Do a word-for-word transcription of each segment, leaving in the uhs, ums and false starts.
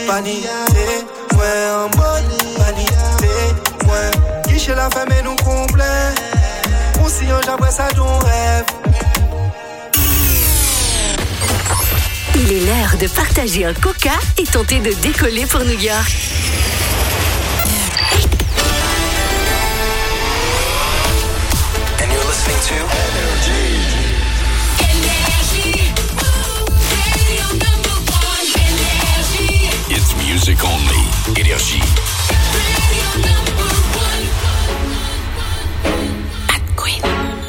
vanité, ouais, en mode vanité, ouais. Guichet la femme et nous complet. On sillon, j'abresse ça ton rêve. Il est l'heure de partager un coca et tenter de décoller pour New York. And you're listening to Energy. Energy. Radio number one. Energy. It's music only. Energy. Radio number one. At Queen.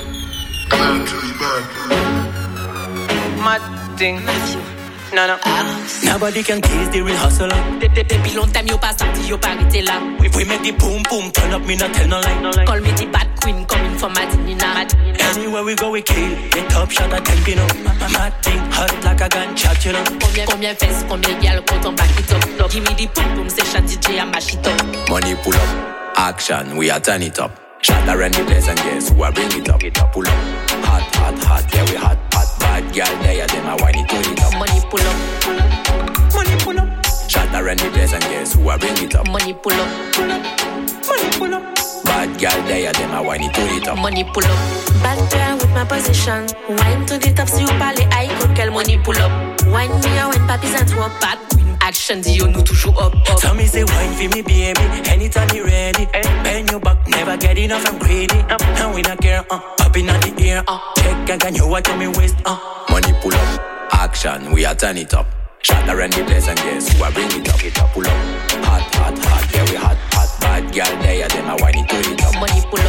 Mad thing. No, no. Nobody can taste the real hustler. Depuis longtemps, yo pas sorti, yo pas arrêté là. We, we make the boom boom turn up, me not tell no lie. Call me the bad queen, coming from Madinina. Anywhere we go, we kill. The top shot at ten pino. Mad thing, hot like a gunshot, you know. Combien, combien fesses, combien gal, quand on back it up. Give me the boom boom, c'est chat D J, I mash it up. Money pull up, action, we are turn it up. Shot around the place and guess who I bring it up. It up, pull up, hot, hot, hot, yeah we hot, hot. Bad girl there, them a whine it, pull it up. Money pull up, money pull up. Shot around the place and guess who I bring it up. Money pull up, money pull up. Bad girl there, them a whine it, pull it up. Money pull up. Bad girl with my position. Wine to the top, si vous parlez high, good girl, money pull up. Wine me, I wine papis and to a bad queen. Action, Dio, nous toujours up, up. Tell me say wine for me, baby. Anytime you ready. Bend your back, never get enough, I'm greedy. And we not care, uh. Up in the ear, uh. Check again, you what me waist, uh. Money pull up, action, we are turn it up. Shot around the place and guess who I bring it up. It up, pull up, hot, hot, hot, yeah we hot, hot. Bad girl there, them a whine it, pull it up. Money pull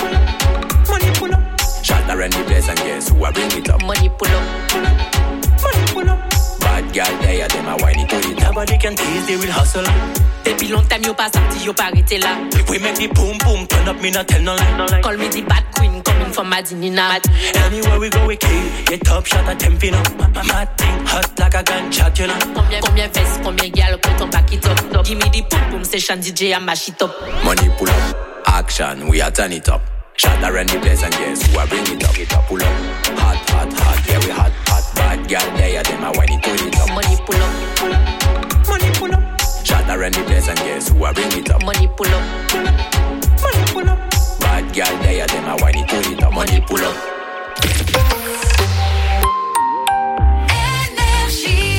up, money pull up. Shot around the place and guess who I bring it up. Money pull up, money pull up. Bad girl there, them a whine it, pull it up. Nobody can taste the real hustler. Depuis longtemps, yo pas sorti, yo pas arrêté là. We make the boom boom turn up, me not tell no lie. Call me the bad queen, coming from Madinina. Anywhere we go, we kill. Get top shot at ten pino. Mad thing, hot like a gunshot, you know. Combien, combien fesses, combien gal, quand on back it up. Give me the boom boom, c'est chat D J, I mash it up. Money pull up, action, we are turn it up. Shot around the place and guess who I bring it up. It up, pull up, hot, hot, hot, yeah we hot, hot. Bad girl there, them a whine it, pull it up. Money pull up, money pull up. Shot around the place and guess who I bring it up. Money pull up, money pull up. Bad girl there, them a whine it, pull it up. Money pull up. Energy.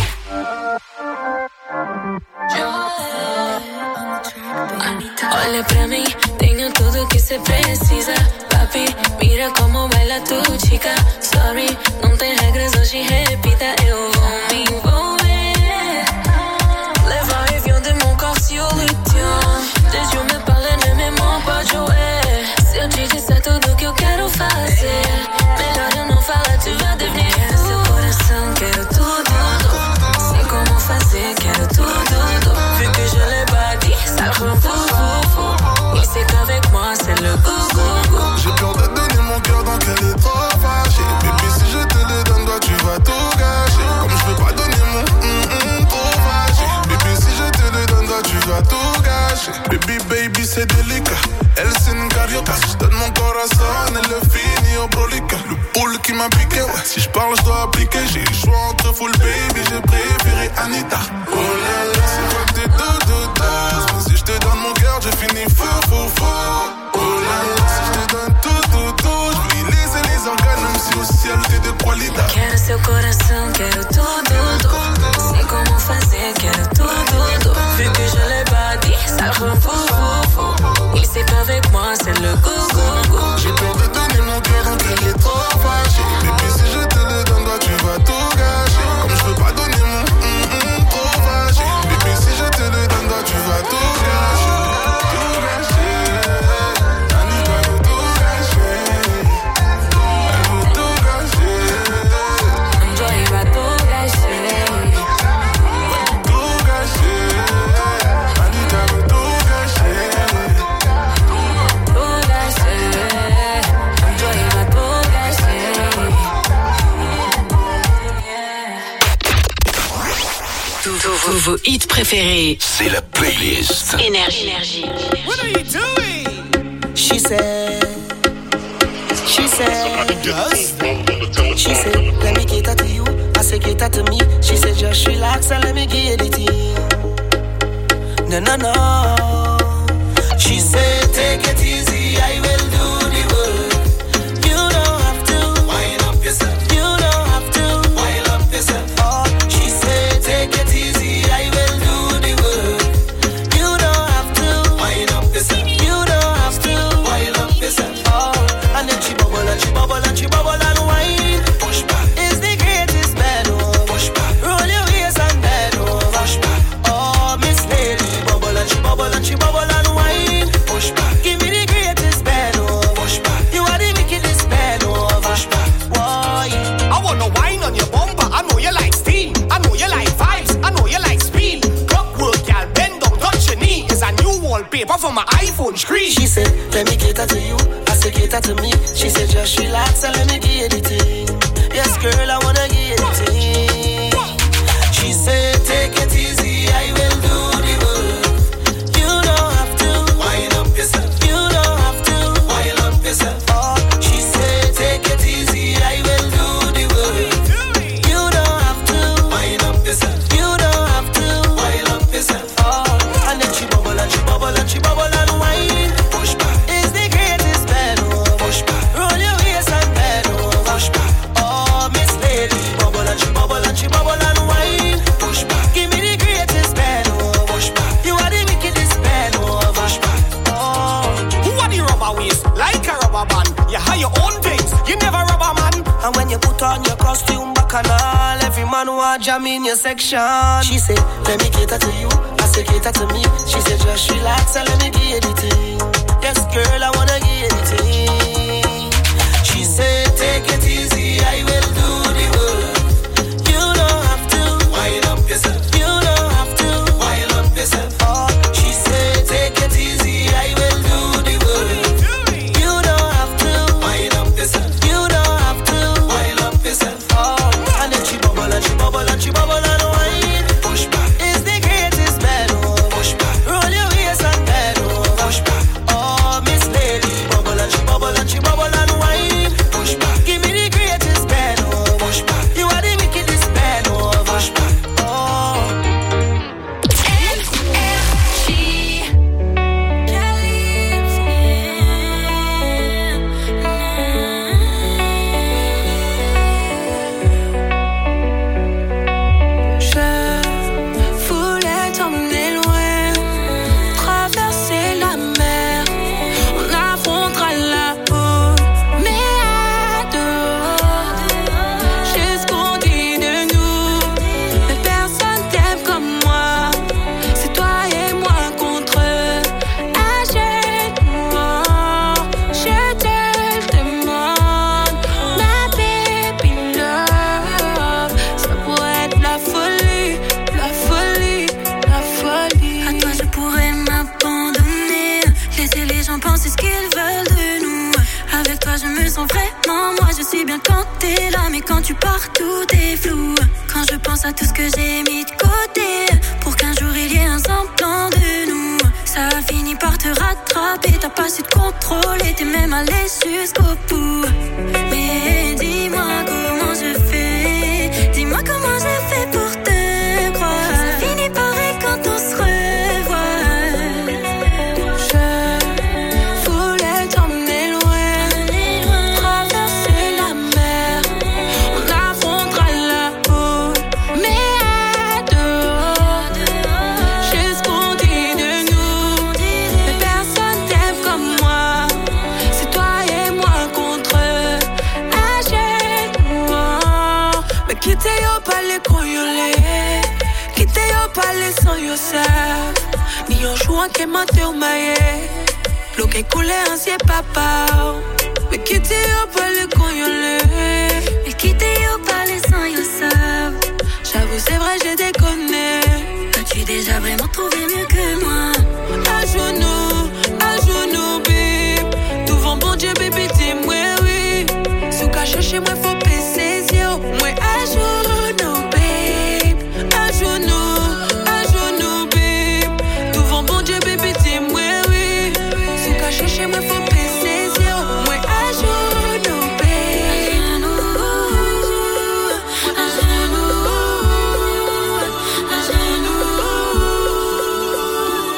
Olha pra mim, tenho tudo que cê precisa. Papi, mira como baila tu chica. Sorry, não tem regras, hoje repita. Eu vou me envolver. Leva a avião de mon corps sur le tien. Tes yeux me parlent, ne me mens pas, Joey. Se eu te disser tudo que eu quero fazer, melhor eu não falar, tu vai devenir. Quero seu coração, quero tudo. Sei como fazer, quero tudo. Vu que je l'ai pas dit, ça le rend fou, fou, fou. Il sait qu'avec moi c'est le go, go, go. J'ai peur de donner mon cœur donc elle est trop fâchée. Bébé si je te le donne toi tu vas tout gâcher. Comme je peux pas donner mon mm, mm, trop fâché. Bébé si je te le donne toi tu vas tout gâcher. Baby baby c'est délicat. Elle c'est une carioca. Si je donne mon corazon elle le finit au brolica. Le poule qui m'a piqué ouais. Si je parle je dois appliquer. J'ai le choix entre full baby. J'ai préféré Anita. Oh là là c'est quoi tes doudous douces. Si je te donne mon cœur je finis fou fou fou. Oh là là si je te donne tout tout tout. Je vais laisser les organes même si au ciel t'es de qualidade. Quero seu coração, quero tudo. Sei como fazer, quero tudo. Vu que je l'ai pas dit, ça le rend fou, fou, fou. Il sait qu'avec moi c'est le go, go, go. J'ai peur de donner mon cœur donc elle est trop fâchée. Bébé si je te le donne toi tu vas tout gâcher. Comme je peux pas donner mon mm, mm, trop fâché. Bébé si je te le donne toi tu vas tout gâcher. Tout gâcher. Anita veut tout gâcher. Elle veut tout gâcher. Joy va tout gâcher. Tout gâcher. Anita veut tout gâcher. Tout gâcher. Joy va tout gâcher. Tous vos, vos hits préférés. C'est la playlist. Énergie. What are you doing? She said, she said, she said, let me get that to you. I said, get that to me. She said, just relax and let me get it to you. no, no, no. She said, take it easy, I will do the work. You don't have to wind up yourself. You don't have to wind up yourself. Oh, she said, take it easy, I will do the work. You don't have to wind up yourself. You don't have to wind up yourself. Oh, and then she bubble and she bubble and she bubble and wine. Push back is the greatest bed over. Push back, roll your waist and bend over. Push back, oh Miss Lady, bubble and she bubble and she bubble and wine. Push back, give me the greatest bed over. Push back, you are the wickedest bed over. Push back, why? I wanna wine on your bumper. I know you like steam. I know you like vibes. I know you like speed. Clockwork, y'all bend down, touch your knee. It's a new wallpaper for my iPhone screen. She said, let me cater to you. I said, cater to me. She said, just relax and let me give you the thing. Yes, girl, I wanna give you the thing. She said, take it easy, I will do the work. You don't have to wind up yourself. You don't have to wind up yourself. Oh, she said, take it easy, I will do the work. You don't have to wind up yourself. You don't have to wind up yourself. Oh, and then she bubble and she bubble and she bubble and wine. Push back is the greatest bed over. Push back, roll your waist and bend over. Push back, oh Miss Lady, bubble and she bubble and she bubble and wine. Push back, give me the greatest bed over. Push back, you are the wickedest bed over. Push back, oh. Who are the rubber waist? Like a rubber band. You have your own things. You never rubber man. And when you put on your costume back and all, every man want jam in your section. She said, let me cater to you. I said, cater to me. She said, just relax and let me give you the thing. Yes, girl, I wanna give you the thing. She said, take it easy, I will do the work. You don't have to wind up yourself. You don't have to wind up yourself. Oh, she said, take it easy, I will do the work. You don't have to wind up yourself. You don't have to wind up yourself. Oh, and then she bubble and she bubble and she bubble and wine. Push back is the greatest bed over. Push back, roll your waist and bend over. Push back, oh Miss Lady, bubble and she bubble and she bubble and wine. Push back, give me the greatest bed over. Push back, you are the wickedest bed over. Push back, oh. Je voulais t'emmener loin, traverser la mer. On affrontera la peau, mais à deux, j'ai ce qu'on dit de nous. Mais personne t'aime comme moi. C'est toi et moi contre eux. Achète-moi, je te le demande. Ma baby love, ça pourrait être la folie, la folie, la folie. À toi je pourrais m'abandonner, laisser les gens penser ce qu'ils veulent de nous. Avec toi je me sens vraiment moi. Je suis bien quand t'es là, mais quand tu pars tout est flou. Quand je pense à tout ce que j'ai mis de côté pour qu'un jour il y ait un semblant de nous, ça a fini par te rattraper. T'as pas su te contrôler, t'es même allé jusqu'au bout. Mais dis-moi comment je fais, dis-moi comment je fais pour te croire. Ça finit pareil quand on se revoit. Je voulais t'emmener loin, traverser la mer. On affrontera la peau, mais à deux, j'ai ce qu'on dit de nous. Mais personne t'aime comme moi. C'est toi et moi contre eux. Achète-moi. Mais quitte yo pas les coyoles, quitte yo pas les sans yo savent. Ni yo jouant que mate ou maye, lo que coule ancien papa. Mais quitte yo pas les coyoles, mais quitte yo pas les sans yo savent. J'avoue c'est vrai j'ai déconné. As-tu déjà vraiment trouvé mieux que moi? À genoux, à genoux, babe. Devant bon Dieu, baby, dis-moi oui. Sous caché chez moi, faut passer ses yeux. Moi, à genoux, babe. À genoux, à genoux, babe. Devant bon Dieu, baby, dis-moi oui. Sous caché chez moi, faut passer ses yeux. Moi, à genoux, babe. À genoux, à genoux, à genoux.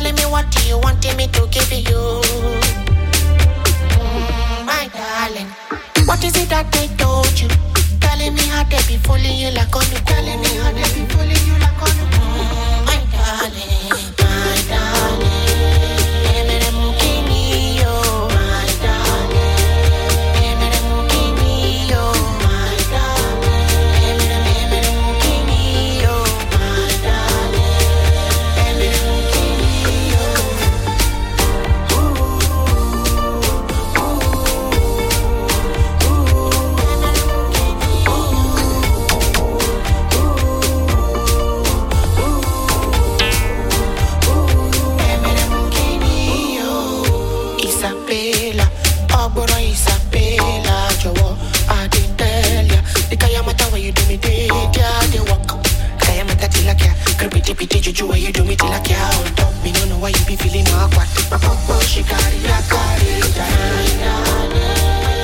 Telling me what do you want me to give you? Mm, my darling, what is it that they told you? Telling me how they be fooling you like on you. Telling me how they be fooling you like on you. Mm, my darling, my darling. Did you where you do me till I can't stop? Me don't know why you be feeling awkward. My papa she carry ya carry ya.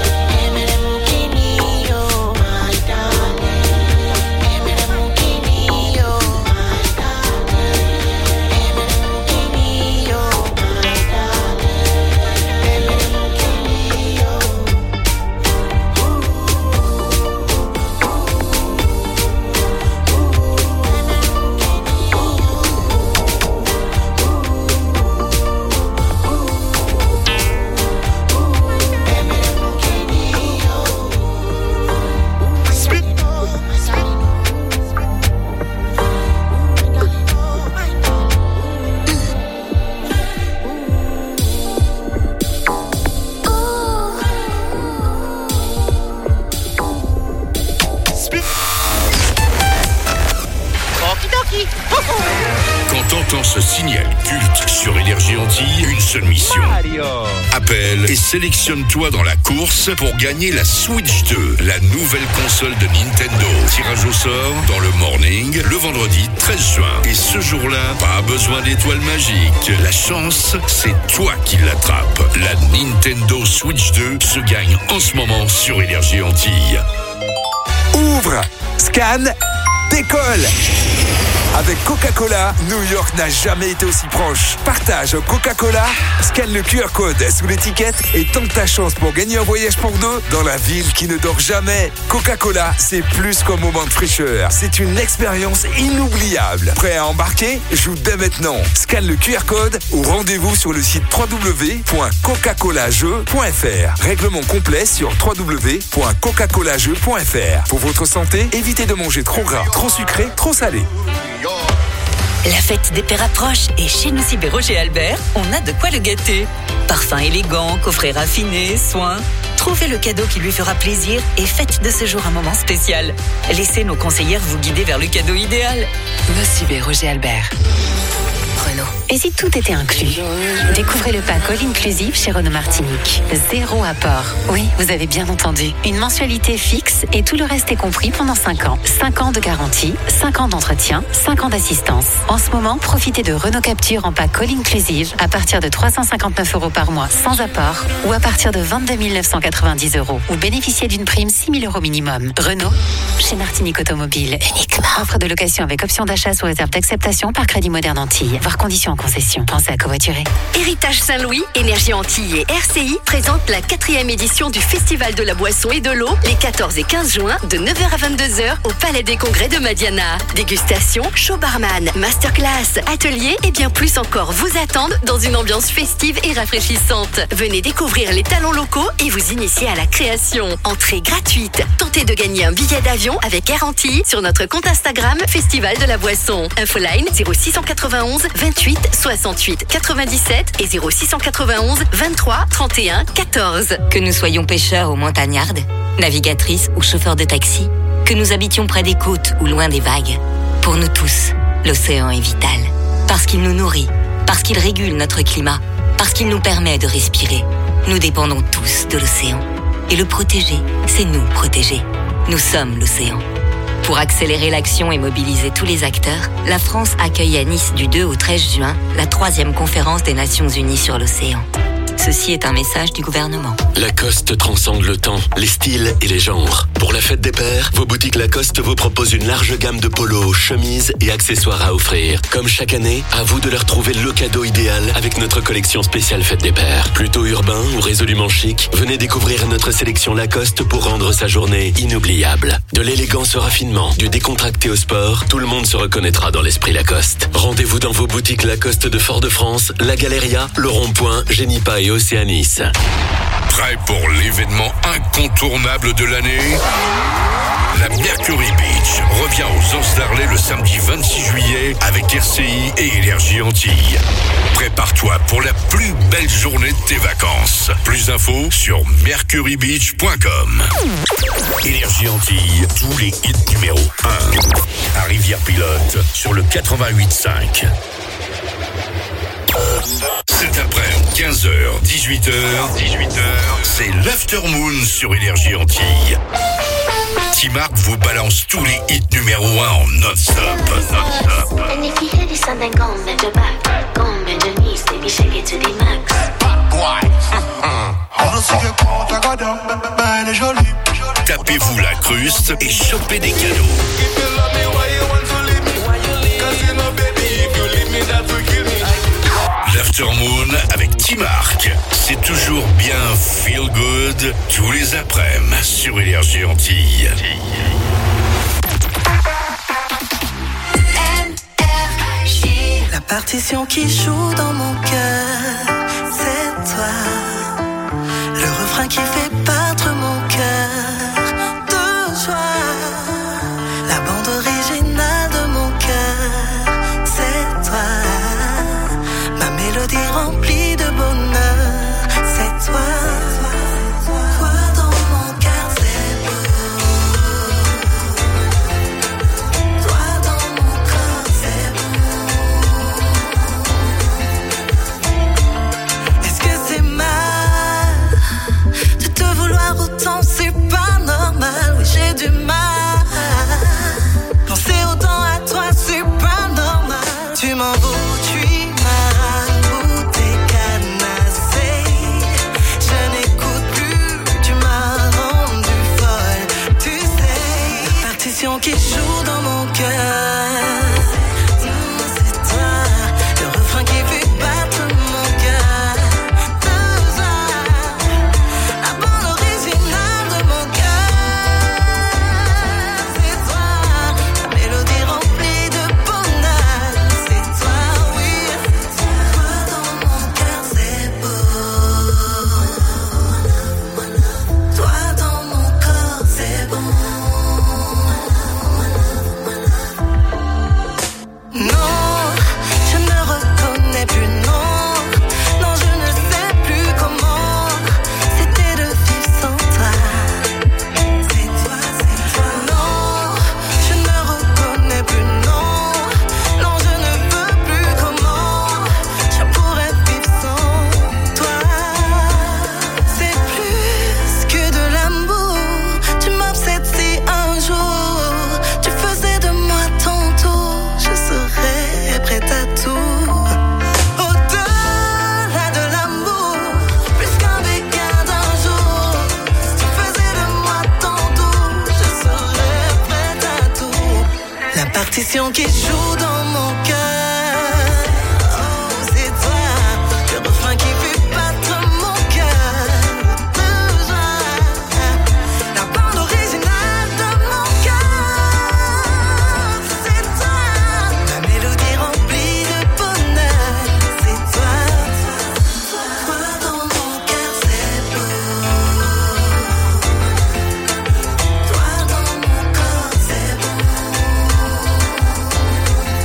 Quand t'entends ce signal culte sur Énergie Antilles, une seule mission. Mario. Appelle et sélectionne-toi dans la course pour gagner la Switch deux, la nouvelle console de Nintendo. Tirage au sort dans le morning, le vendredi treize juin. Et ce jour-là, pas besoin d'étoiles magiques. La chance, c'est toi qui l'attrapes. La Nintendo Switch deux se gagne en ce moment sur Énergie Antilles. Ouvre, scanne, décolle. Avec Coca-Cola, New York n'a jamais été aussi proche. Partage Coca-Cola, scanne le Q R code sous l'étiquette et tente ta chance pour gagner un voyage pour deux dans la ville qui ne dort jamais. Coca-Cola, c'est plus qu'un moment de fraîcheur. C'est une expérience inoubliable. Prêt à embarquer? Joue dès maintenant. Scanne le Q R code ou rendez-vous sur le site w w w point coca cola jeux point f r. Règlement complet sur w w w point coca cola jeux point f r. Pour votre santé, évitez de manger trop gras, trop sucré, trop salé. La fête des pères approche et chez nous Cyber Roger Albert, on a de quoi le gâter. Parfum élégant, coffret raffiné, soins. Trouvez le cadeau qui lui fera plaisir et faites de ce jour un moment spécial. Laissez nos conseillères vous guider vers le cadeau idéal. Le Cyber Roger Albert. Renault. Et si tout était inclus? Découvrez le pack All Inclusive chez Renault Martinique. Zéro apport. Oui, vous avez bien entendu. Une mensualité fixe et tout le reste est compris pendant cinq ans. cinq ans de garantie, cinq ans d'entretien, cinq ans d'assistance. En ce moment, profitez de Renault Capture en pack All Inclusive à partir de trois cent cinquante-neuf euros par mois sans apport ou à partir de vingt-deux mille neuf cent quatre-vingt-dix euros ou bénéficiez d'une prime six mille euros minimum. Renault, chez Martinique Automobile. Uniquement. Offre de location avec option d'achat sous réserve d'acceptation par Crédit Moderne Antilles. Voir conditions en concession. Pensez à covoiturer. Héritage Saint-Louis, Énergie Antilles et R C I présentent la quatrième édition du Festival de la boisson et de l'eau les quatorze et quinze juin de neuf heures à vingt-deux heures au Palais des Congrès de Madiana. Dégustation, show barman, masterclass, ateliers et bien plus encore vous attendent dans une ambiance festive et rafraîchissante. Venez découvrir les talents locaux et vous initier à la création. Entrée gratuite. Tentez de gagner un billet d'avion avec Air Antilles sur notre compte Instagram Festival de la boisson. Infoline zéro six cent quatre-vingt-onze vingt-huit soixante-huit quatre-vingt-dix-sept et zéro six cent quatre-vingt-onze vingt-trois trente et un quatorze. Que nous soyons pêcheurs ou montagnardes, navigatrices ou chauffeurs de taxi, que nous habitions près des côtes ou loin des vagues, pour nous tous, l'océan est vital. Parce qu'il nous nourrit, parce qu'il régule notre climat, parce qu'il nous permet de respirer. Nous dépendons tous de l'océan. Et le protéger, c'est nous protéger. Nous sommes l'océan. Pour accélérer l'action et mobiliser tous les acteurs, la France accueille à Nice du deux au treize juin la troisième conférence des Nations Unies sur l'océan. Ceci est un message du gouvernement. Lacoste transcende le temps, les styles et les genres. Pour la fête des pères, vos boutiques Lacoste vous proposent une large gamme de polos, chemises et accessoires à offrir. Comme chaque année, à vous de leur trouver le cadeau idéal avec notre collection spéciale fête des pères. Plutôt urbain ou résolument chic, venez découvrir notre sélection Lacoste pour rendre sa journée inoubliable. De l'élégance au raffinement, du décontracté au sport, tout le monde se reconnaîtra dans l'esprit Lacoste. Rendez-vous dans vos boutiques Lacoste de Fort-de-France, La Galéria, Le Rond-Point, Génipa et Océanis. Prêt pour l'événement incontournable de l'année ? La Mercury Beach revient aux Anses d'Arlay le samedi vingt-six juillet avec R C I et Énergie Antilles. Prépare-toi pour la plus belle journée de tes vacances. Plus d'infos sur mercury beach point com. Énergie Antilles, tous les hits numéro un. À Rivière-Pilote sur le quatre-vingt-huit cinq. Cet après-midi, quinze heures, dix-huit heures, dix-huit heures, c'est l'Aftermoon sur Énergie Antilles. T-Mark vous balance tous les hits numéro un en non-stop. Non-stop. And if you hear this and then go and bend your back, go and bend your knees, baby, shake it to the max. Tapez-vous la cruste et chopez des cadeaux. L'Aftermoon avec T-Mark. C'est toujours bien feel good tous les après-midi sur Énergie Antilles. La partition qui joue dans mon cœur, c'est toi. Le refrain qui fait battre mon cœur de joie. La bande originale de mon cœur, c'est toi. Ma mélodie remplie de bonheur, c'est toi. Toi dans mon cœur, c'est beau. Toi dans mon corps, c'est beau. Est-ce que c'est mal de te vouloir autant? C'est pas normal, oui j'ai du mal. Penser autant à toi, c'est pas normal. Tu m'en veux, tu qui joue dans mon cœur, mmh, c'est toi. Le refrain qui fait battre mon cœur de joie. La bande originale de mon cœur, c'est toi. La mélodie remplie de bonheur, c'est toi, oui. Toi dans mon cœur, c'est beau. Toi dans mon corps, c'est bon. Qui joue dans mon cœur, oh c'est toi. Le refrain qui fait battre mon cœur de joie. La bande originale de mon cœur, c'est toi. La mélodie remplie de bonheur, c'est toi. Toi dans mon cœur, c'est beau. Toi dans mon corps, c'est beau.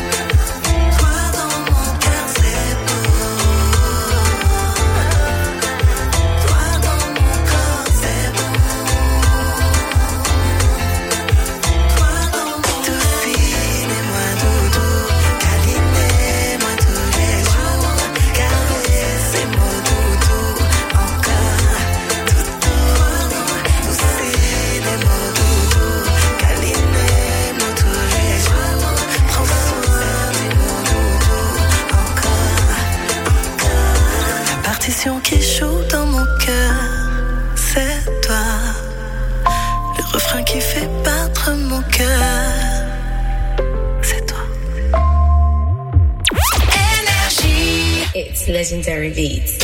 partition qui joue dans mon cœur, c'est toi. Le refrain qui fait battre mon cœur, c'est toi. Energy. It's legendary beats.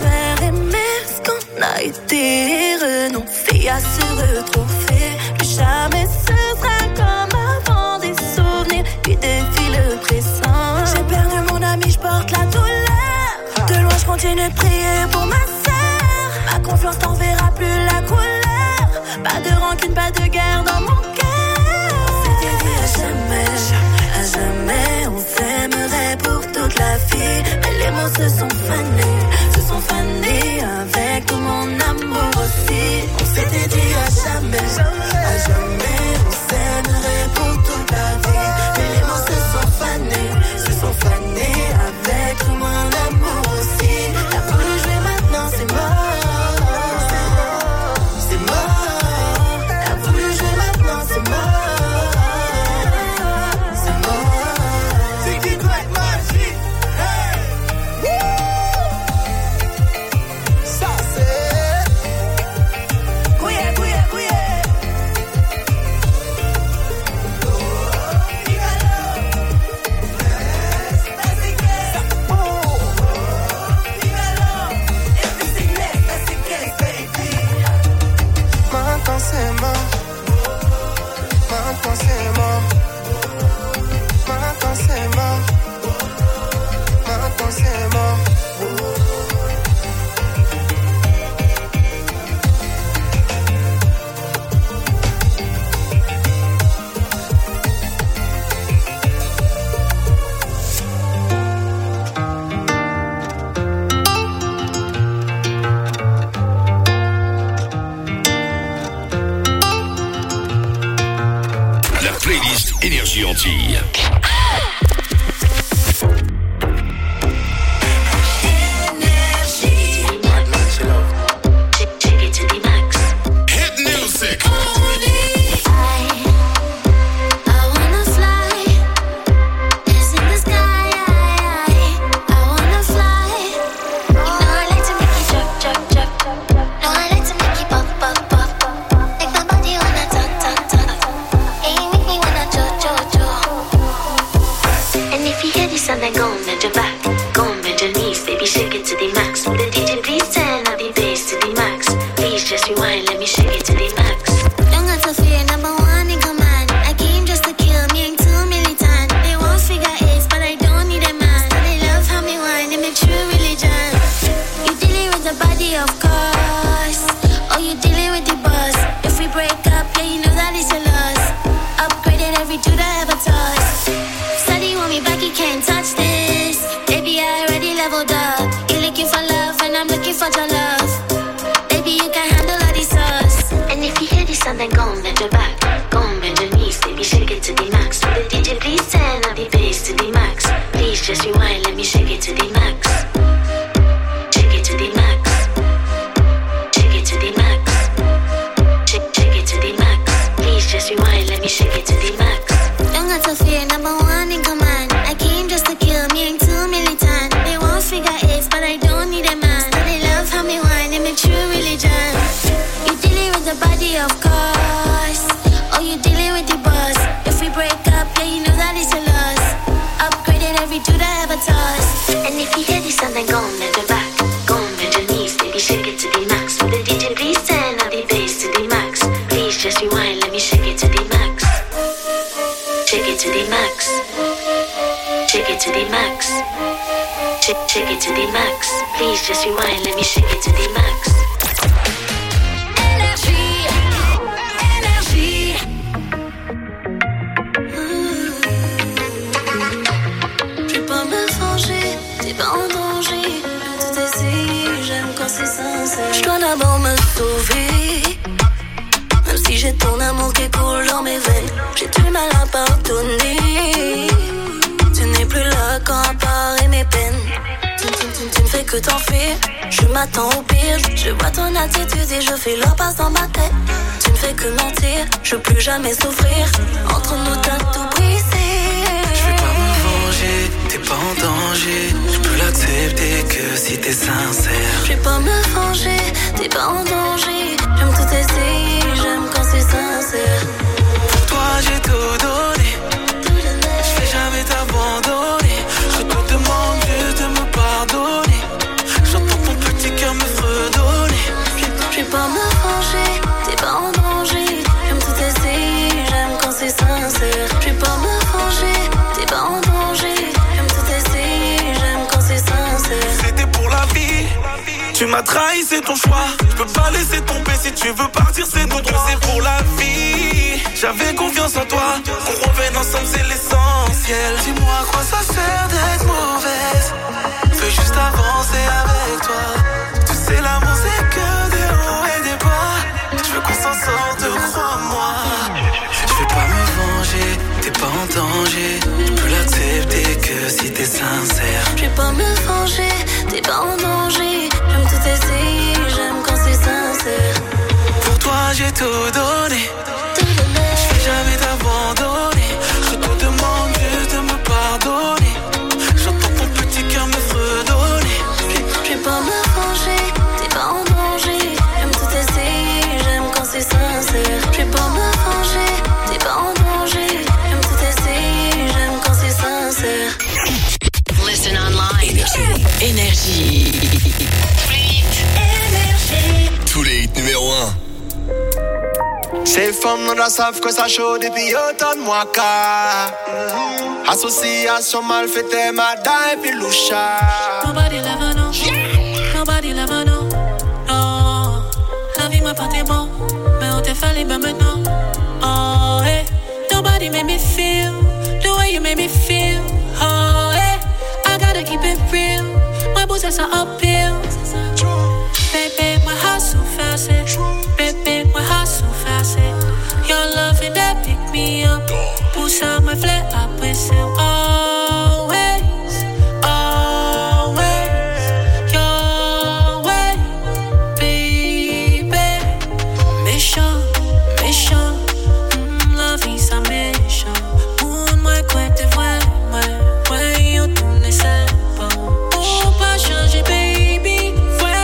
été renoncer à se retrouver. Le chat continue de prier pour ma sœur. Ma confiance t'enverra plus la couleur. Pas de rancune, pas de guerre dans mon cœur. On s'était dit à jamais, à jamais on s'aimerait pour toute la vie. Mais les mots se sont fanés, se sont fanés avec tout mon amour aussi. On s'était dit à jamais, à jamais on s'aimerait pour toute la vie. Mais les mots se sont fanés, se sont fanés avec tout mon amour aussi. T'as voulu jouer maintenant, c'est mort, c'est mort. T'as voulu jouer maintenant, c'est mort, c'est mort. C'est qui doit être magique, hey. Ça c'est Couillé, couillé, couillé. Maintenant c'est mort, maintenant c'est mort, maintenant c'est mort, maintenant c'est mort. La playlist Énergie Antilles. Hit music. Then go and bend your back, go and bend your knees, baby, shake it to the max. The D J please turn up the bass to the max. Please just rewind, let me shake it to the max. Don't got to fear, number one in command. I came just to kill me, ain't too militant. They won't figure eight, but I don't need a man. They love how me whine, they make true religion. You dealing with the body, of course. Oh, you dealing with the boss. If we break up, yeah, you know that it's a loss. Upgraded every dude I ever tossed. Steady want me back, you can't touch this. Baby, I already leveled up. You're looking for love, and I'm looking for your love. Baby, you can handle all these sauce. And if you hear this sound, then go and bend your back, go and bend your knees, baby, shake it to the max. The D J please turn up the bass to the max. Please just rewind, let me shake it to the max. Shake it to the max. Shake it to the max. Shake, shake it to the max. Please just rewind, let me shake it to the max. Don't got to fear, number one in command. I came just to kill me, ain't too militant. They won't figure eight, but I don't need a man. So they love how me whine, they make true religion. You dealing with the body, of course. Oh, you dealing with the boss. If we break up, yeah, you know that it's a loss. Upgraded every dude I ever tossed. And if you hear this sound, then go and bend your back, go and bend your knees, baby, shake it to the max. The D J please turn up the bass to the max. Please just rewind, let me shake it to the max. Shake it to the max. Shake it to the max. Shake, shake it to the max. Please just rewind, let me shake it to the max. Énergie, énergie. Je vais pas me venger, t'es pas en danger. Tout essayer, j'aime quand c'est sincère. Je dois d'abord me sauver. Même si j'ai ton amour qui coule dans mes veines, j'ai du mal à pardonner. Tu n'es plus là quand apparaît mes peines. Tu, tu, tu, tu ne fais que t'enfuir. Je m'attends au pire. Je vois ton attitude et je fais leur passe dans ma tête. Tu ne fais que mentir. Je veux plus jamais souffrir. Entre nous t'as tout brisé. Je vais pas me venger. T'es pas en danger. Je peux l'accepter que si t'es sincère. Je vais pas me venger. T'es pas en danger. J'aime tout essayer. J'aime quand c'est sincère. Pour toi j'ai tout donné. Je vais jamais t'abandonner. Je te demande juste de me pardonner. J'entends ton petit cœur me fredonner. Je vais pas me venger. T'es pas en danger. J'aime tout essayer. J'aime quand c'est sincère. Je vais pas me venger. T'es pas en danger. J'aime tout essayer. J'aime quand c'est sincère. C'était pour la vie. Tu m'as trahi, c'est ton choix. Je peux pas laisser tomber, si tu veux partir, c'est nous deux, c'est pour la vie. J'avais confiance en toi, qu'on revienne ensemble, c'est l'essentiel. Dis-moi à quoi ça sert d'être mauvaise. Fais juste avancer avec toi. Tu sais, l'amour c'est que des hauts et des bas. Je veux qu'on s'en sorte, crois-moi. Je vais pas me venger, t'es pas en danger. Je peux l'accepter que si t'es sincère. Je vais pas me venger, t'es pas en danger. J'aime tout essayer, j'aime quand c'est sincère. Pour toi j'ai tout donné. Je vais jamais t'abandonner. Je te demande juste de me pardonner. J'entends ton petit cœur me fredonner. Je vais pas me venger, t'es pas en danger. J'aime tout essayer, j'aime quand c'est sincère. Je vais pas me venger, t'es pas en danger. J'aime tout essayer, j'aime quand c'est sincère. Listen online. Énergie. Énergie. Tous les hits numéro un. Ces femmes non la savent que ça chaud depuis autant de mois car association mal faite, madame et puis loucha. Nobody never know, nobody never know. Oh, la vie m'a pas été bon, mais on t'a fallu ben maintenant. Oh, hey, nobody made me feel the way you made me feel. Oh, hey, I gotta keep it real. My boots are uphill. Baby, my heart so fast, baby, my heart so fast. Your love and that pick me up. Pousse à me flare up with you. Always, always, your way, baby. Mission, mission, mm, love is a mission. Un moi quoi te vois, moi, moi, yo tout ne sais pas. Oh, pas changer, baby.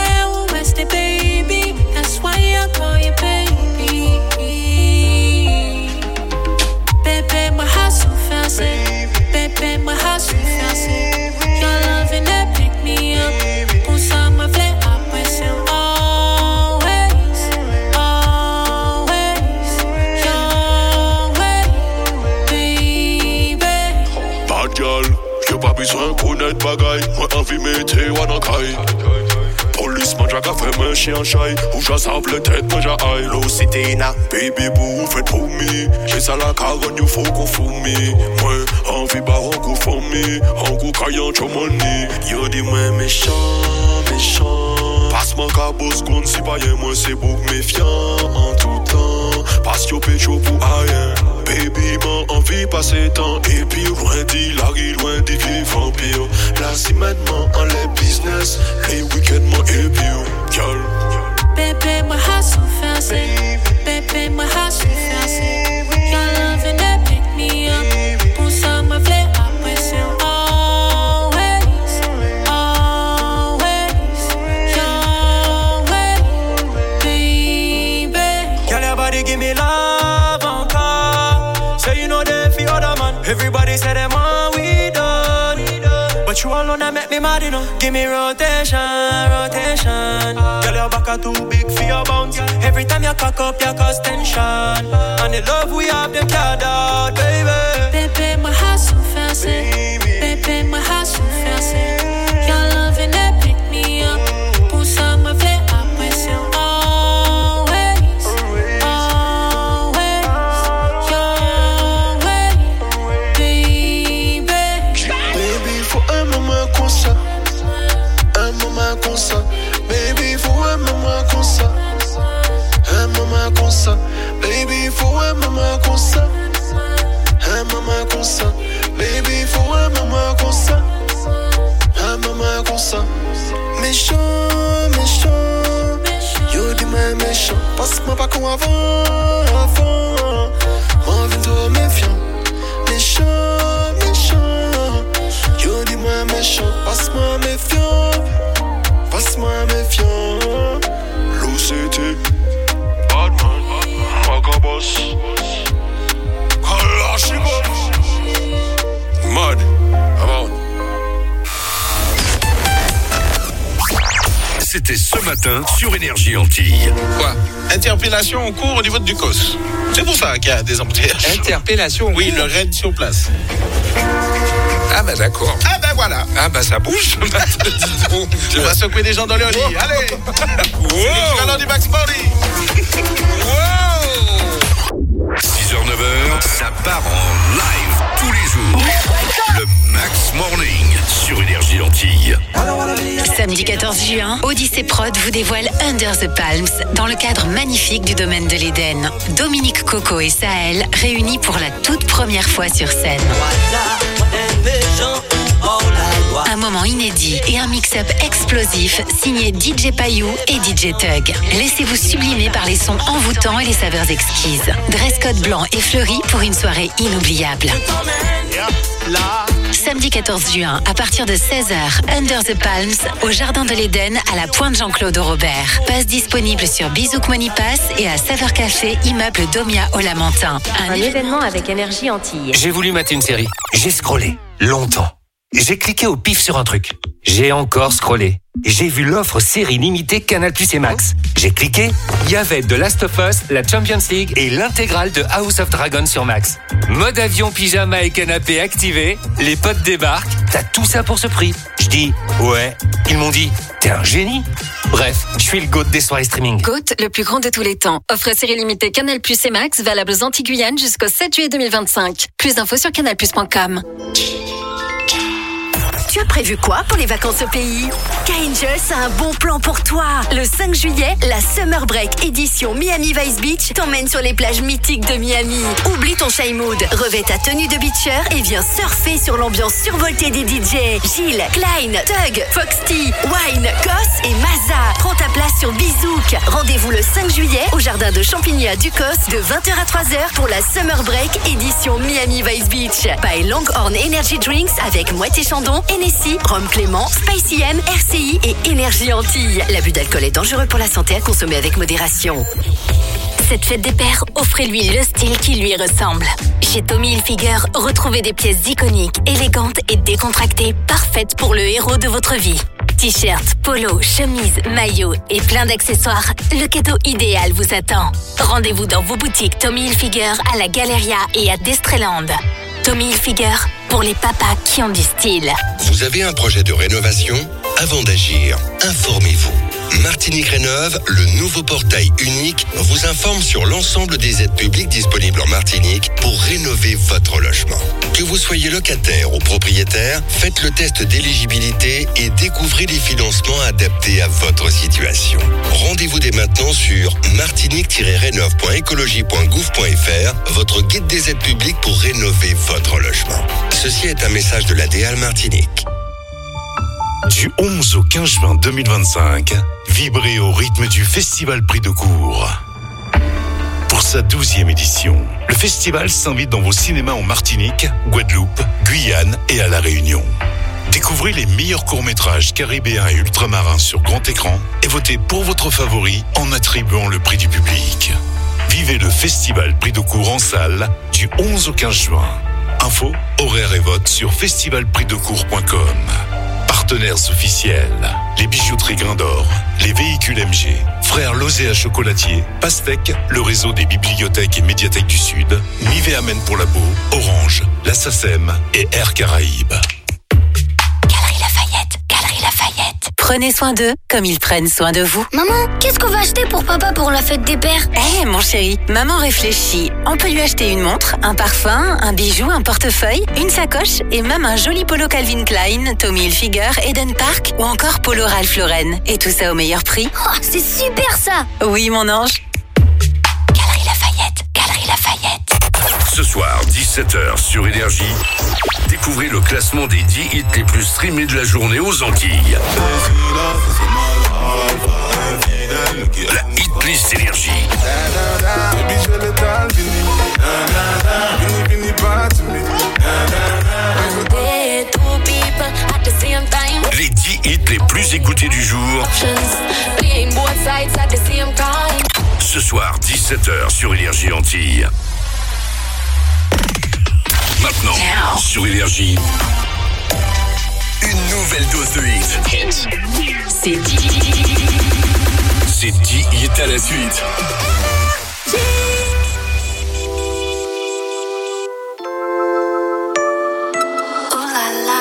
Baby, that's why I call you baby. Baby, my heart so fast. Baby, my heart so fast. Your loving that pick me up. Pousse à me flare up with you. Always, always, your way, baby. Bad girl, j'ai pas besoin connaître bagaille. Moi envie mété wanakai. Police man jaga fait mon chien chai. Ou j'assemble tête moi j'aille. Lo cité na baby boo fait pour me. J'ai ça la caronne you faut qu'on fourmi. Moi envie baron qu'on fourmi. En coup caillant tu money. Yo dis moi méchant, méchant. Passe-moi cabos qu'on si pas y'a moi c'est beaucoup méfiant. En tout temps. Passe yo pécho pour rien. Baby m'en envie passer temps. Et puis loin dit Larry, loin des vieilles vampires. Là si maintenant en les business. Les week-ends m'en et puis girl. Baby, my heart so fast. Baby, my heart so fast. Your loving that pick me up. Pousse à me flare up with you. Always, always, your way, baby. Girl, your body give me love encore. Say you know they feel other man. Everybody say them want we done. But you alone that make me mad, you know. Give me rotation, rotation. Girl, your back are too big for your bounce. Every time you cock up, you cause tension. And the love we have, them carried out, baby. Baby, my heart so fast. Baby, my heart so fast. Your loving that pick me up. Pousse à me flare up with you. Always, always, your way, baby. Baby, faut un moment comme ça. Un moment comme ça. Baby, faut un moment comme ça. Un moment comme ça. Baby, faut un moment comme ça. Un moment comme ça. Baby, faut un moment comme ça. Un moment comme ça. Méchant, méchant. Yo, dis-moi méchant. Passe-moi pas comme avant, avant. Envie de méfiant. Méchant, méchant. Yo, dis-moi méchant. Passe-moi méfiant. Passe-moi méfiant. L'O C T Badman Magabos Kalashnikov Mad About. C'était ce matin sur Énergie Antilles. Quoi? Interpellation en cours au niveau du C O S. C'est pour ça qu'il y a des embouteillages. Interpellation? Oui, le raid sur place. Ah bah d'accord. Ah ben voilà. Ah bah ça bouge. Dis donc. On va secouer des gens dans leur lit. Oh. Allez. Wow. C'est l'équivalent du Max Party. Wow. six heures neuf heures, ça part en live tous les jours. Le Max Morning sur Énergie Antilles. Samedi quatorze juin, Odyssey Prod vous dévoile Under the Palms dans le cadre magnifique du domaine de l'Éden. Dominique Coco et Sahel réunis pour la toute première fois sur scène. Un moment inédit et un mix-up explosif signé D J Payou et D J Tug. Laissez-vous sublimer par les sons envoûtants et les saveurs exquises. Dress code blanc et fleuri pour une soirée inoubliable. Samedi quatorze juin, à partir de seize heures, Under the Palms, au Jardin de l'Éden, à la Pointe Jean-Claude Robert. Passe disponible sur Bizouk Money Pass et à Saveur Café, immeuble Domia au Lamentin. Un, Un événement avec Énergie Antilles. J'ai voulu mater une série. J'ai scrollé. Longtemps. J'ai cliqué au pif sur un truc. J'ai encore scrollé. J'ai vu l'offre série limitée Canal Plus et Max. J'ai cliqué, il y avait The Last of Us, la Champions League et l'intégrale de House of Dragon sur Max. Mode avion, pyjama et canapé activé, les potes débarquent, t'as tout ça pour ce prix. Je dis, ouais. Ils m'ont dit, t'es un génie. Bref, je suis le GOAT des soirées streaming. GOAT, le plus grand de tous les temps. Offre série limitée Canal Plus et Max, valable aux Antilles-Guyane jusqu'au sept juillet deux mille vingt-cinq. Plus d'infos sur canal plus point com. Tu as prévu quoi pour les vacances au pays? K-Angels a un bon plan pour toi. Le cinq juillet, la Summer Break édition Miami Vice Beach t'emmène sur les plages mythiques de Miami. Oublie ton shy mood, revêt ta tenue de beacher et viens surfer sur l'ambiance survoltée des D J. Gilles, Klein, Tug, Foxty, Wine, Goss et Maza. Prends ta place sur Bizouk. Rendez-vous le cinq juillet au jardin de Champigny à Ducos de vingt heures à trois heures pour la Summer Break édition Miami Vice Beach. By Longhorn Energy Drinks avec Moët et Chandon, Hennessy, Rhum Clément, Spicy M, R C I et Énergie Antilles. L'abus d'alcool est dangereux pour la santé, à consommer avec modération. Cette fête des pères, offrez-lui le style qui lui ressemble. Chez Tommy Hilfiger, retrouvez des pièces iconiques, élégantes et décontractées, parfaites pour le héros de votre vie. T-shirts, polos, chemises, maillots et plein d'accessoires, le cadeau idéal vous attend. Rendez-vous dans vos boutiques Tommy Hilfiger à la Galeria et à Destreland. Tommy Hilfiger, pour les papas qui ont du style. Vous avez un projet de rénovation? Avant d'agir, informez-vous. Martinique Rénov', le nouveau portail unique, vous informe sur l'ensemble des aides publiques disponibles en Martinique pour rénover votre logement. Que vous soyez locataire ou propriétaire, faites le test d'éligibilité et découvrez les financements adaptés à votre situation. Rendez-vous dès maintenant sur martinique tiret rénov point écologie point gouv point f r, votre guide des aides publiques pour rénover votre logement. Ceci est un message de l'A D A L Martinique. Du onze au quinze juin deux mille vingt-cinq, vibrez au rythme du Festival Prix de Cour. Pour sa douzième édition, le festival s'invite dans vos cinémas en Martinique, Guadeloupe, Guyane et à La Réunion. Découvrez les meilleurs courts-métrages caribéens et ultramarins sur grand écran et votez pour votre favori en attribuant le prix du public. Vivez le Festival Prix de Cour en salle du onze au quinze juin. Info, horaires et vote sur festival prix de cour point com. Partenaires officiels, les bijouteries Grain d'Or, les véhicules M G, Frères Lozé à Chocolatier, Pastèque, le réseau des bibliothèques et médiathèques du Sud, Nivea Men pour la peau, Orange, la SACEM et Air Caraïbes. Galerie Lafayette, Galerie Lafayette. Prenez soin d'eux comme ils prennent soin de vous. Maman, qu'est-ce qu'on va acheter pour papa pour la fête des pères? Eh, hey, mon chéri, maman réfléchit. On peut lui acheter une montre, un parfum, un bijou, un portefeuille, une sacoche et même un joli polo Calvin Klein, Tommy Hilfiger, Eden Park ou encore polo Ralph Lauren. Et tout ça au meilleur prix. Oh, c'est super ça! Oui, mon ange. Galerie Lafayette, Galerie Lafayette. Ce soir, dix-sept heures sur Énergie, découvrez le classement des dix hits les plus streamés de la journée aux Antilles. La hit list Énergie. Les dix hits les plus écoutés du jour. Ce soir, dix-sept heures sur Énergie Antilles. Maintenant, Now. Sur Énergie, une nouvelle dose de hits. C'est dix. C'est dix hits à la suite. Oh là là.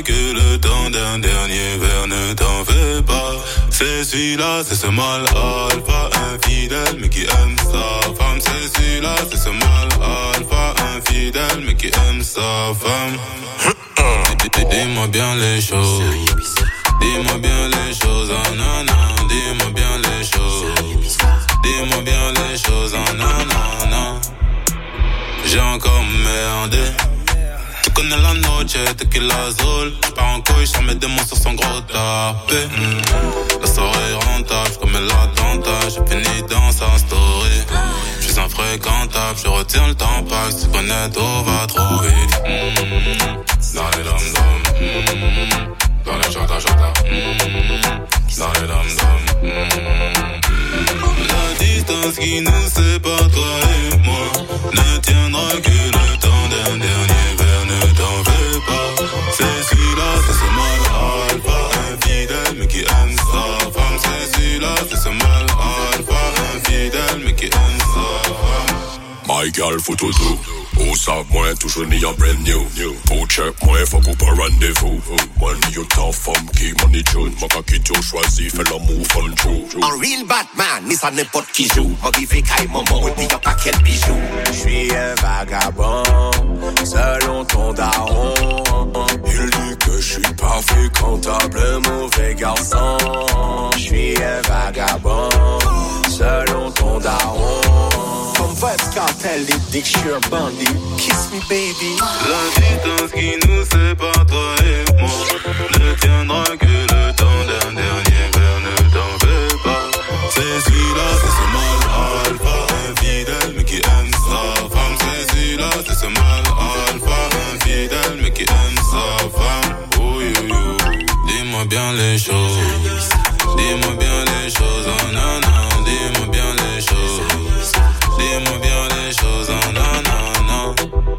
que le temps d'un dernier verre, ne t'en fais pas. C'est celui-là, c'est ce mal alpha, infidèle mais qui aime sa femme. C'est celui-là, c'est ce mal alpha, infidèle mais qui aime sa femme. Dis-moi bien les choses, dis-moi bien les choses, ah non non. Dis-moi bien les choses, dis-moi bien les choses, ah non non non. J'ai encore merdé. Tu connais la noche, tequila azul. J'pars en couille, j'en mets des mots sur son gros tapé. mmh. La soirée est rentable, comme l'attentat. J'ai fini dans sa story. J'suis infréquentable, je retiens le temps pas. Si tu connais tout va trop vite. mmh. Dans les dom-dom, mmh. Dans les chata-chata, mmh. Dans les dom-dom, mmh. La distance qui nous sépare, toi et moi, ne tiendra que le temps d'un dernier verre, ne t'en fais pas. C'est celui-là, c'est ce mal alpha, infidèle mais qui aime sa femme. C'est celui-là, c'est ce mal alpha, infidèle mais qui aime sa femme. My girl, faut tout tout. Ou savent moi, toujours ni un brand new. Pour check moi, faut qu'on pas rendez-vous. Money you tough, femme qui money tune. Moi, quand qui tu choisis, fais l'amour fun true. Un real Batman, ni ça n'importe qui joue. Moi, qui fait caille maman, dis y'a pas quel bijou. J'suis un vagabond, selon ton daron. Il dit que j'suis pas fréquentable, mauvais garçon. J'suis un vagabond, selon ton daron. Comme Vybz Kartel, il dit que j'suis un bandit. Kiss me baby. La distance qui nous sépare, toi et moi, ne tiendra que le temps d'un dernier verre, ne t'en fais pas. C'est celui-là, c'est ce mal alpha, infidèle mais qui aime sa femme. C'est celui-là, c'est ce mal alpha, infidèle mais qui aime sa femme. Oh yo yo, dis-moi bien les choses, dis-moi bien les choses, oh non non, dis-moi bien les choses. Dis-moi bien les choses, oh non, non, non.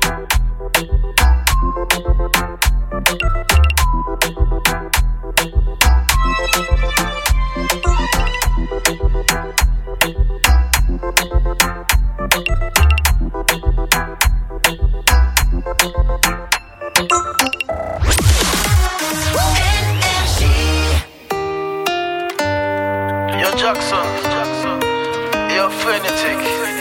Yo Jackson, Jackson, yo Frenetic.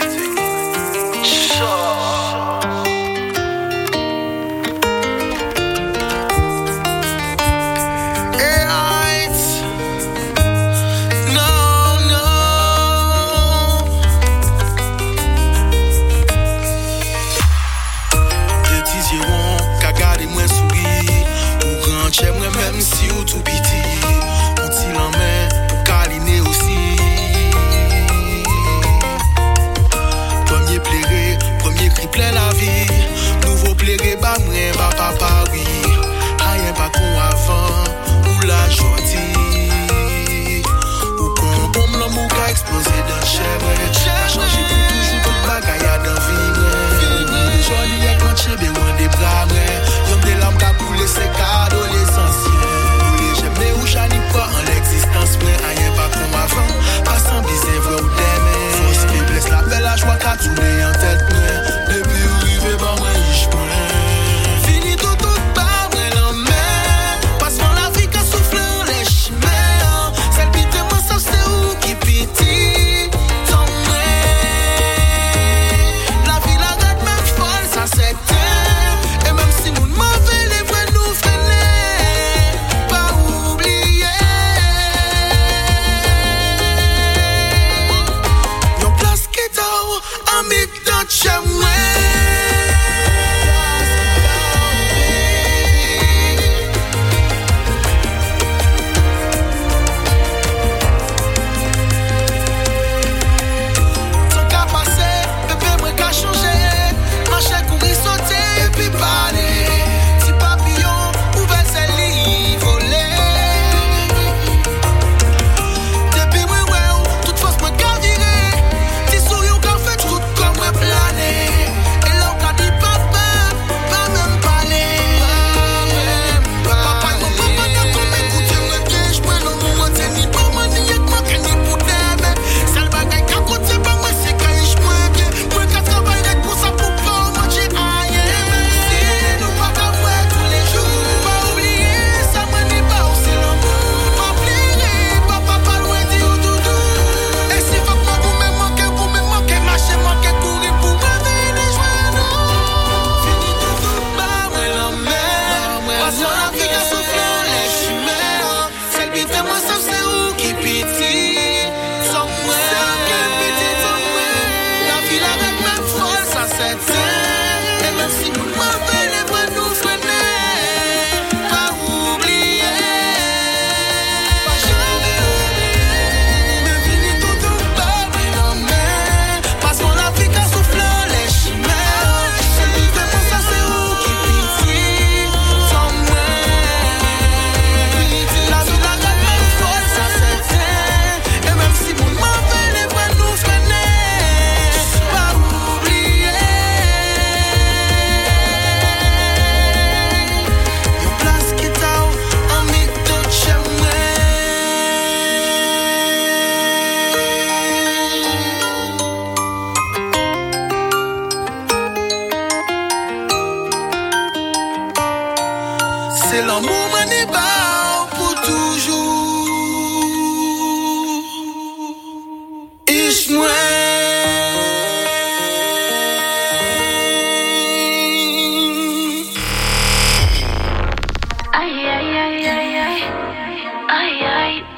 J'aimerais même si ou tout piti, on t'y l'en met pour câliner aussi.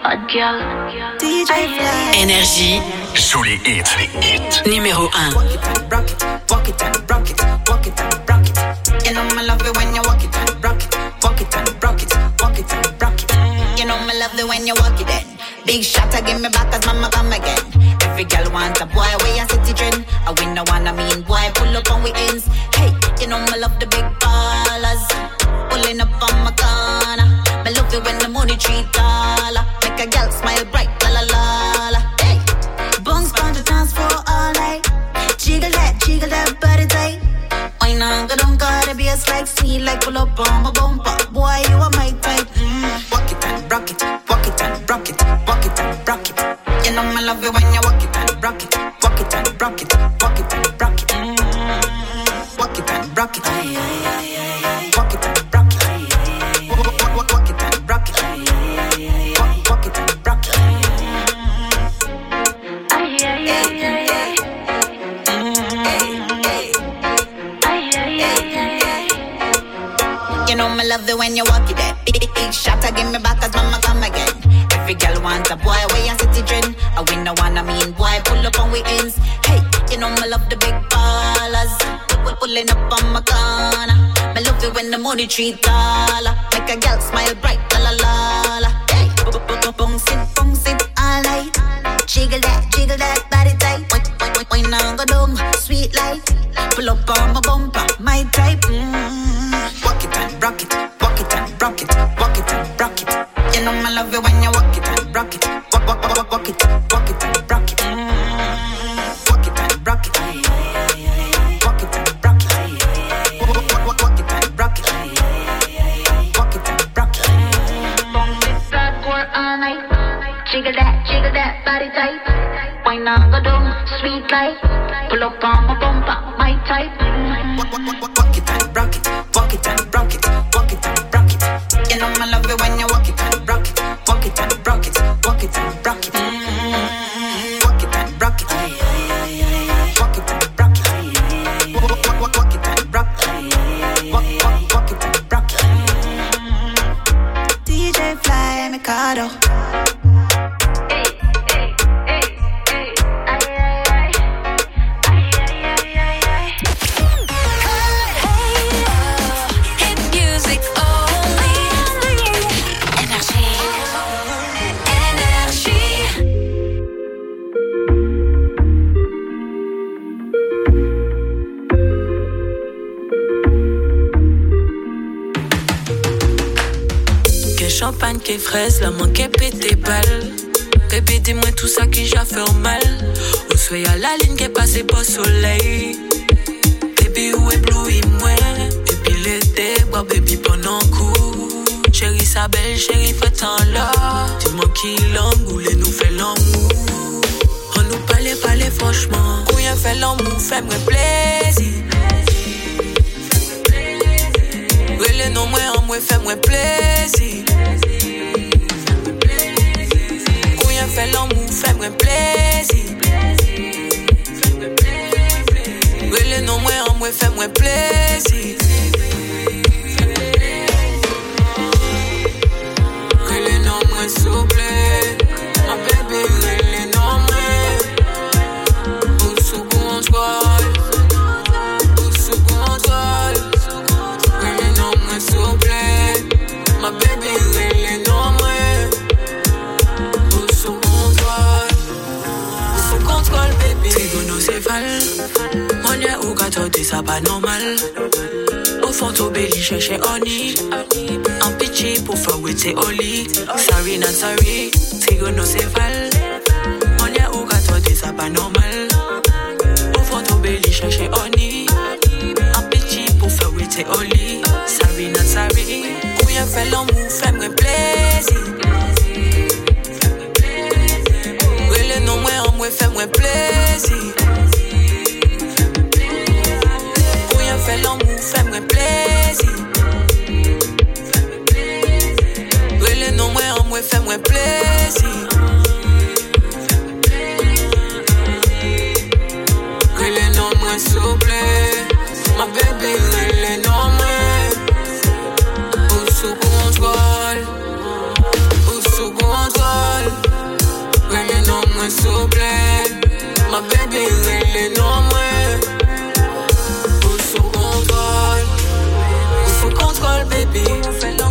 hot girl. D J Fly. Énergie. Sous les hits. Numéro un. Walk it and rock it, walk it and rock it, walk it and rock it. You know me love it when you walk it and rock it, walk it and rock it, walk it and rock it. You know me love it when you walk it in. Big shot, I give me back as mama come again. Every girl want a boy, where you city trend. I win the one, I mean boy, pull up on we ends. Hey, you know me love the big ballers, pulling up on my corner. Me love it when the money treat dollar, make a girl smile bright, la la la la. Hey, bounce on the dance floor all night. Jiggle that, jiggle that body tight. Why not go down, gotta be a like sweet like pull up on my bumper. Boy, you are my type. Mm. Walk it and rock it, walk it and rock it, walk it and rock it. You know me love it when you walk it and rock it, walk it and rock it, walk it and rock it. Mm. Walk it and rock it, ay, ay, ay, ay. Walk it and rock it, ay, ay, ay. Walk, walk, walk, walk it and rock it, ay, ay, ay, ay. Walk, walk it and rock it, ay, ay, ay, ay, ay. You know me love it when you walk it there. Big, big, big shot, I give me back as mama come again. Every girl wants a boy, where you city trend. I win the one, I mean boy, pull up on we ends. Hey, you know me love the big ballers, pull, pulling up on my corner. Me love it when the money treat dollar, make a girl smile bright, la la la la. Hey, bounce it, bounce it all night. Jiggle that, jiggle that body tight. Why not go down, sweet life. Pull up on my bumper, my type. Mm. Walk it and rock it, walk it and rock it, walk it and rock it. You know me love it when you walk it and rock it, walk, walk, walk, walk it, walk it and rock it. Mm. Walk it and rock it, ay, ay, ay, ay. Walk it and rock it, ay, ay, ay. Walk, walk, walk, walk it and rock it, ay, ay, ay, ay. Walk it and rock it. Bounce it that boy all night. Jiggle that, jiggle that body tight. Why not go down, sweet life. Pull up on my bumper, my type. Walk, walk, walk, walk it and rock it, walk it and rock it, walk it and rock it. You know me love it when you walk it and rock it, walk it and rock it, walk it and rock it. Mm-hmm. Walk it and rock it, ay, ay, ay, ay. Walk it and rock it, ay, ay, ay. Walk, walk, walk, walk it and rock it, ay, ay, ay. Walk, walk, walk it and rock it. Mm-hmm. D J Fly Mikado. Champagne qui fraise, la main qui pété balle. Baby, dis-moi tout ça qui j'ai fait mal. Où soit à la ligne qui est passée pas soleil. Baby, où est blue, moi. Et puis l'été, bois baby pendant coup. Chérie, sa belle, chérie, fait en là. Dis-moi qui l'angoule et nous fait l'amour. On nous parlait, parlait franchement. Quand y'a fait l'amour, fais-moi plaisir. Relais non, moi, en moi, fais-moi plaisir. Fais l'amour, fais-moi plaisir. Relais non, moi, en moi, fais-moi plaisir. Relais non, moi, souple. Ma bébé, relais non, moi. Ou sous contrôle. Ou sous contrôle. Relais non, moi, souple. Ma bébé, relais non, moi. Contrôle, baby. Trigonocéphale. Mon y'a ou gâteau, ça pas normal. Au fond, au belly, chercher honey. En pitchy pour faire with c'est oli. Sorry, not sorry. Trigonocéphale. Mon y'a ou gâteau, ça pas normal. Au fond, au belly, chercher honey. En pitchy pour faire with c'est oli. Sorry, not sorry. Où y'a fait l'amour, fais-moi plaisir. Non, moi, en moi, fais-moi plaisir. Pour rien faire l'amour, fais-moi plaisir. Relais, non, moi, en moi, fais-moi plaisir. Relais, non, moi, souple. Ma bébé, relais, non, moi. Ou sous contrôle. Ou sous contrôle. problème. Ma baby, elle est non moins. Tout sous contrôle. Tout sous contrôle, baby. Fais l'homme.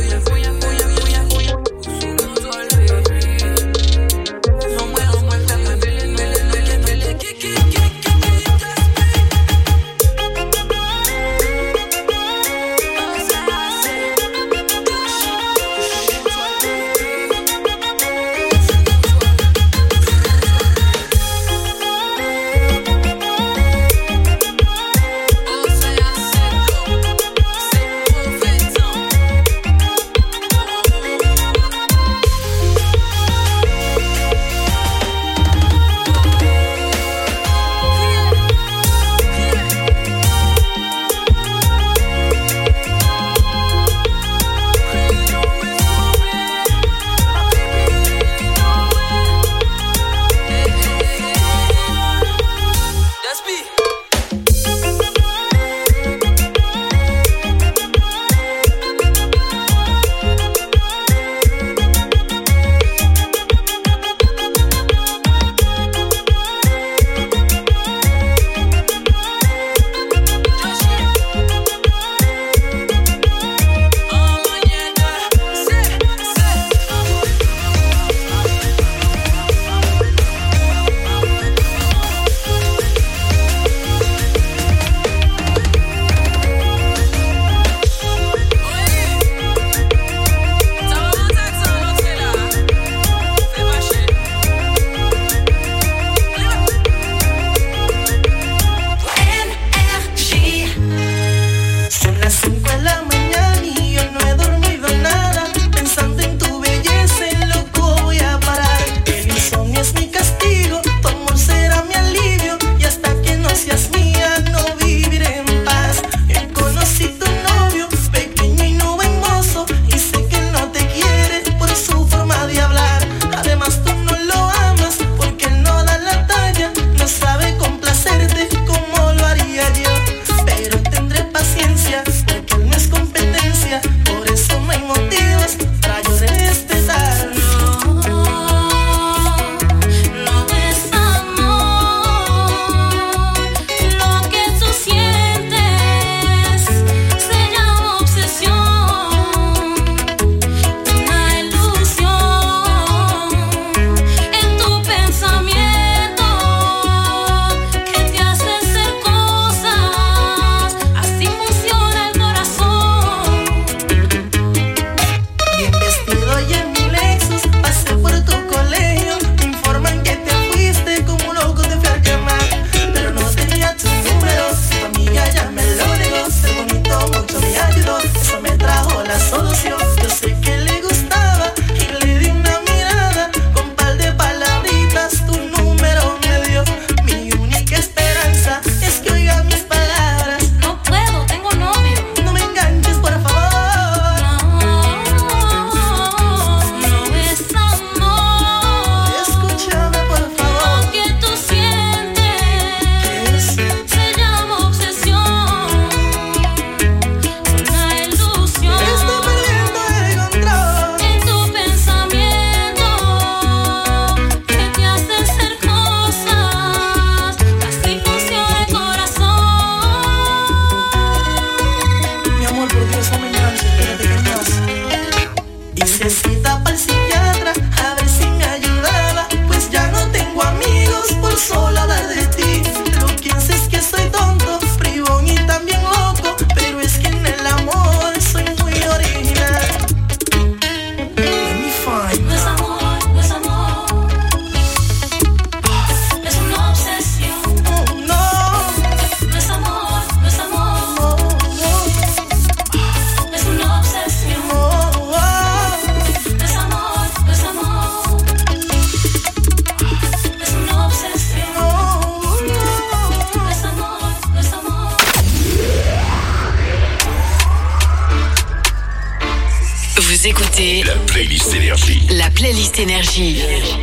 Vous écoutez la playlist Énergie. La playlist Énergie.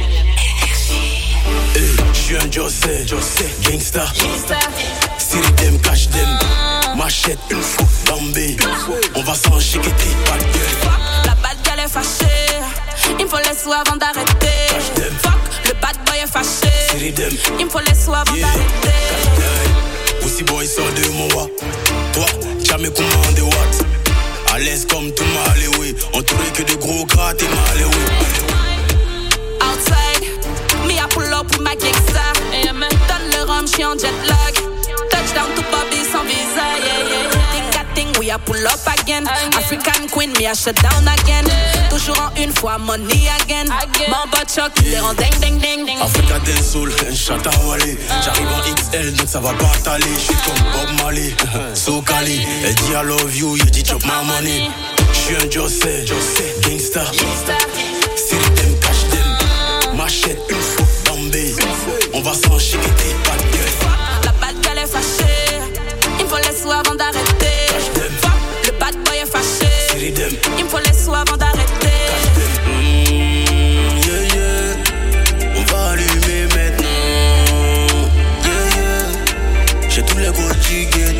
Hey, je suis un Jossé, Jossé, gangsta. City them, cash them. Machette, une fou, lambé. On va s'en chiqueter, pas de gueule. La bad gueule est fâchée. Il me faut les sous avant d'arrêter. Fuck, le bad boy est fâché. City dem. Il me faut les soins avant Yeah. d'arrêter. Pussy boy sort de mon wa. Toi, jamais commandé what. À l'aise comme tout mal, oui. Entouré que de gros grattes et mal, oui. Outside, me I pull up with my gangsta. Donne le rhum, j'suis en jet lag. Touchdown to Bobby sans visa, yeah, yeah, yeah. Think I think we a pull up again. African queen, me I shut down again. Toujours en une fois, money again. Mon bot choc, il est en ding ding ding ding. Africa del Soul, un chata wale. J'arrive en X L, donc ça va pas t'aller. J'suis comme Bob Marley, so Cali. Elle dit I love you, il dit chop my money. J'suis un Jossé, gangsta. City dem, cash dem. Machette, une fois, Bombay. On va s'en chiqueter, pas de gueule. La bad girl est fâchée. Il me faut les sous avant d'arrêter. Fuck, le bad boy est fâché. Il me faut les sous avant d'arrêter. Mmh, yeah, yeah. On va allumer maintenant. Yeah, yeah. J'ai tous les gros ghetto.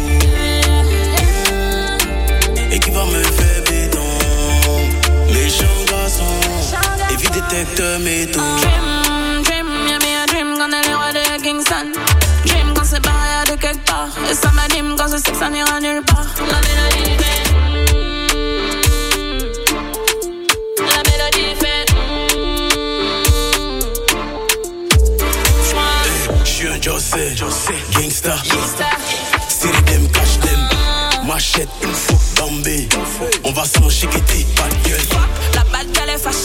Et qui va me faire béton. Méchant garçon. Évite détecteur métaux. Dream, dream, y'a mis un dream quand elle est roi de Kingston. Dream quand c'est barré de quelque part. Et ça m'anime quand je sais que ça n'ira nulle part. La mélodie fait. La mélodie fait. J'suis un Jossé, gangsta. City dem, cash dem. Machette, une fois, Bombay. On va s'en chiqueter, pas de gueule. La bad girl est fâchée.